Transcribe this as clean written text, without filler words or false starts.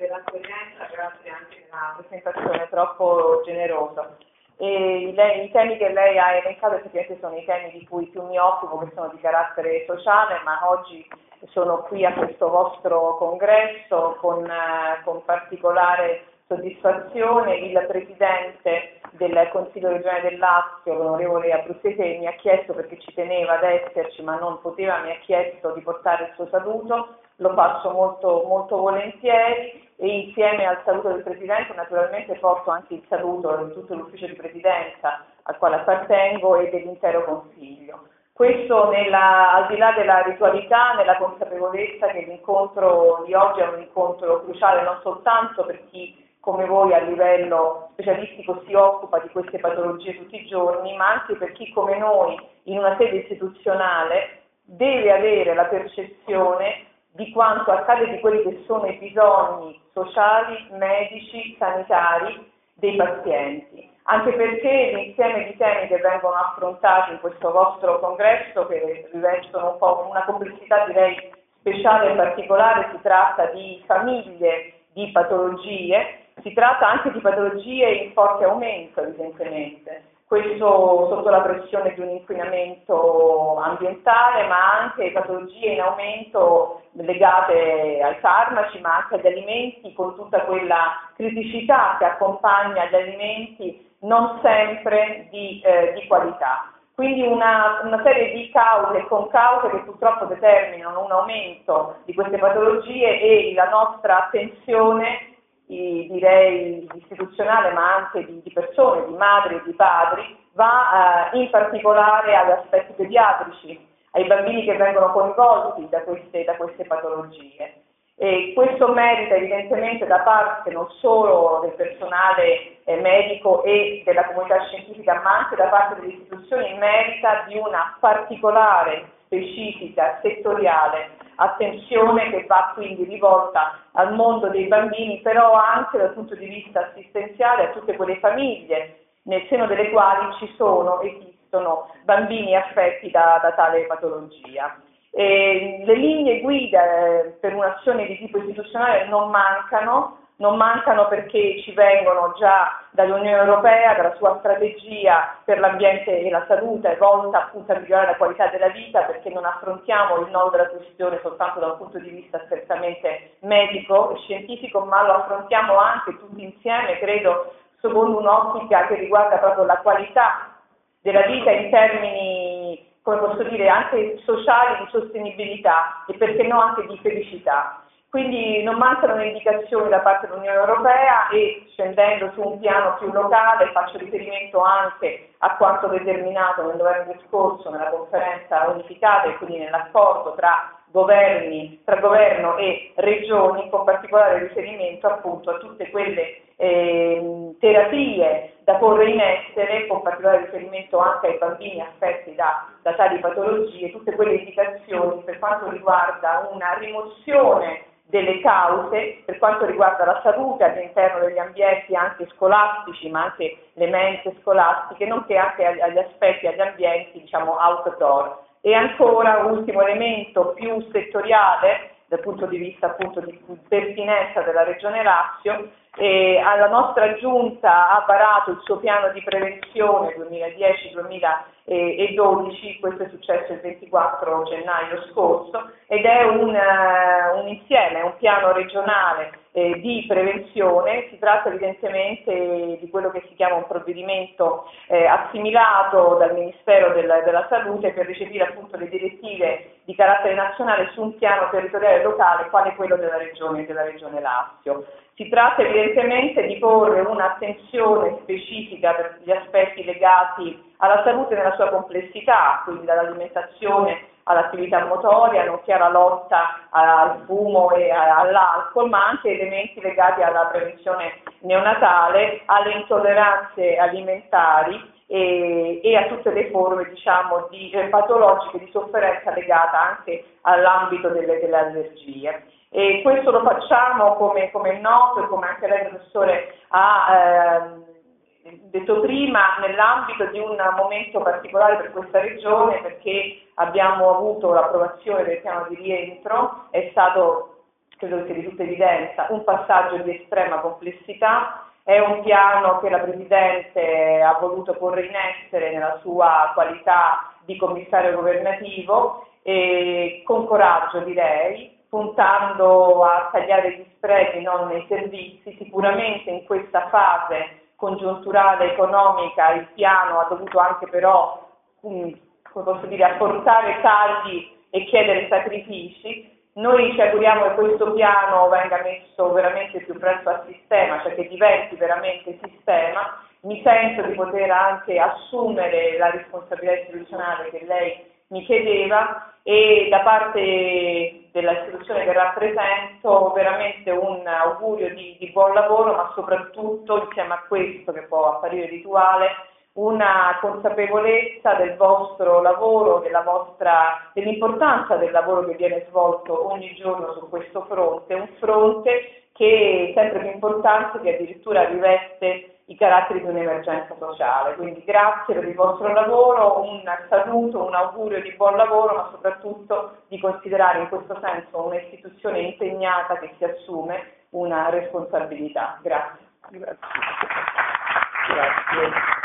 dell'accoglienza, grazie anche della presentazione troppo generosa. I temi che lei ha elencato effettivamente sono i temi di cui più mi occupo, che sono di carattere sociale, ma oggi sono qui a questo vostro congresso con particolare soddisfazione. Il Presidente del Consiglio regionale del Lazio, l'onorevole Abruzzese, mi ha chiesto, perché ci teneva ad esserci ma non poteva, mi ha chiesto di portare il suo saluto. Lo faccio molto, molto volentieri e insieme al saluto del Presidente naturalmente porto anche il saluto di tutto l'ufficio di Presidenza al quale appartengo e dell'intero Consiglio. Questo al di là della ritualità, nella consapevolezza che l'incontro di oggi è un incontro cruciale non soltanto per chi come voi a livello specialistico si occupa di queste patologie tutti i giorni, ma anche per chi come noi in una sede istituzionale deve avere la percezione di quanto accade, di quelli che sono i bisogni sociali, medici, sanitari dei pazienti. Anche perché l'insieme di temi che vengono affrontati in questo vostro congresso, che rivestono un po' una complessità direi speciale e particolare, si tratta di famiglie di patologie, si tratta anche di patologie in forte aumento evidentemente. Questo sotto la pressione di un inquinamento ambientale, ma anche patologie in aumento legate ai farmaci, ma anche agli alimenti, con tutta quella criticità che accompagna gli alimenti non sempre di qualità. Quindi una serie di cause e concause che purtroppo determinano un aumento di queste patologie e la nostra attenzione direi istituzionale ma anche di persone, di madri e di padri, va in particolare agli aspetti pediatrici, ai bambini che vengono coinvolti da queste patologie. E questo merita evidentemente da parte non solo del personale medico e della comunità scientifica, ma anche da parte delle istituzioni, merita di una particolare, specifica, settoriale attenzione che va quindi rivolta al mondo dei bambini, però anche dal punto di vista assistenziale a tutte quelle famiglie nel seno delle quali esistono bambini affetti da tale patologia. Le linee guida per un'azione di tipo istituzionale non mancano perché ci vengono già dall'Unione Europea, dalla sua strategia per l'ambiente e la salute, volta appunto a migliorare la qualità della vita, perché non affrontiamo il nodo della questione soltanto da un punto di vista strettamente medico e scientifico, ma lo affrontiamo anche tutti insieme, credo, secondo un'ottica che riguarda proprio la qualità della vita in termini, come posso dire, anche sociali, di sostenibilità e perché no anche di felicità. Quindi non mancano le indicazioni da parte dell'Unione Europea e scendendo su un piano più locale faccio riferimento anche a quanto determinato nel novembre scorso nella conferenza unificata e quindi nell'accordo tra governo e regioni, con particolare riferimento appunto a tutte quelle terapie da porre in essere, con particolare riferimento anche ai bambini affetti da tali patologie, tutte quelle indicazioni per quanto riguarda una rimozione delle cause, per quanto riguarda la salute all'interno degli ambienti anche scolastici, ma anche le mense scolastiche, nonché anche agli aspetti, agli ambienti, diciamo, outdoor. E ancora un ultimo elemento più settoriale, dal punto di vista appunto di pertinenza della Regione Lazio, la nostra Giunta ha varato il suo piano di prevenzione 2010-2012, questo è successo il 24 gennaio scorso, ed è un insieme, un piano regionale di prevenzione. Si tratta evidentemente di quello che si chiama un provvedimento assimilato dal Ministero della Salute per recepire appunto le direttive di carattere nazionale su un piano territoriale locale quale quello della Regione Lazio. Si tratta evidentemente di porre un'attenzione specifica per gli aspetti legati alla salute nella sua complessità, quindi dall'alimentazione all'attività motoria, nonché alla lotta al fumo e all'alcol, ma anche elementi legati alla prevenzione neonatale, alle intolleranze alimentari e a tutte le forme, diciamo, patologiche di sofferenza legata anche all'ambito delle allergie. E questo lo facciamo, come è noto e come anche lei, professore, ha detto prima, nell'ambito di un momento particolare per questa regione, perché abbiamo avuto l'approvazione del piano di rientro, è stato credo sia di tutta evidenza, un passaggio di estrema complessità. È un piano che la Presidente ha voluto porre in essere nella sua qualità di commissario governativo e con coraggio, direi, puntando a tagliare gli sprechi non nei servizi. Sicuramente in questa fase congiunturale economica il piano ha dovuto anche però, come posso dire, apportare tagli e chiedere sacrifici. Noi ci auguriamo che questo piano venga messo veramente più presto a sistema, cioè che diventi veramente sistema. Mi sento di poter anche assumere la responsabilità istituzionale che lei mi chiedeva e da parte dell'istituzione che rappresento veramente un augurio di buon lavoro, ma soprattutto insieme a questo che può apparire rituale, una consapevolezza del vostro lavoro, dell'importanza del lavoro che viene svolto ogni giorno su questo fronte, un fronte che è sempre più importante, che addirittura riveste i caratteri di un'emergenza sociale. Quindi grazie per il vostro lavoro, un saluto, un augurio di buon lavoro, ma soprattutto di considerare in questo senso un'istituzione impegnata che si assume una responsabilità. Grazie. Grazie. Grazie.